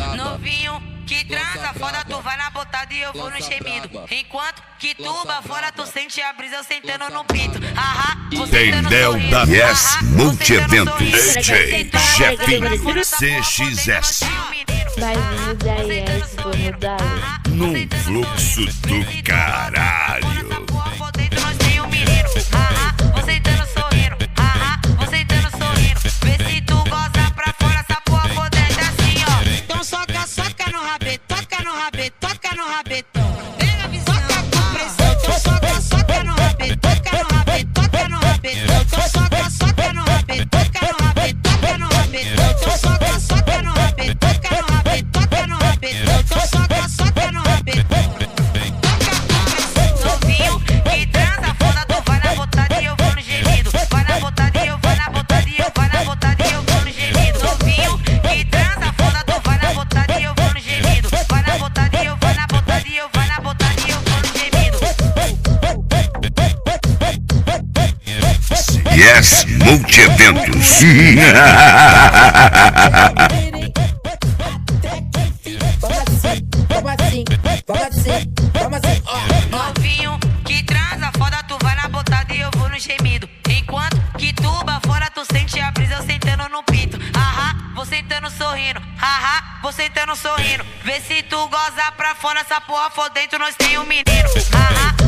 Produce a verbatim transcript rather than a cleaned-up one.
Novinho que transa, foda, tu vai na botada e eu vou no gemido. Enquanto que tuba fora, tu sente a brisa eu sentando no pinto. Ahá, Tendel da Yes Multieventos, D J Jefinho C X S. Vai vindo da Yes, vou mudar. Num fluxo do caralho. Nós tem um menino, ahá, você sentando sorrindo, ahá, você sentando sorrindo. Vê se tu goza pra fora, essa porra fodendo assim, ó. Então soca, soca no rabete, toca no rabete, toca no rabetão. Pega a visão, toca com pressão. Então soca, soca no rabete, toca no rabete, toca no rabetão. Então soca, soca no rabete, toca no rabete, toca no rabetão. Então soca, soca no rabete, toca no rabete, toca no rabetão. Então soca, soca no rabete. Yes Multieventos. Novinho que transa, foda, tu vai na botada e eu vou no gemido. Enquanto que tuba fora, tu sente a brisa eu sentando no pinto. Ahá, vou sentando sorrindo, ahá, vou sentando sorrindo. Vê se tu goza pra fora, essa porra for dentro, nós tem um menino. Ahá.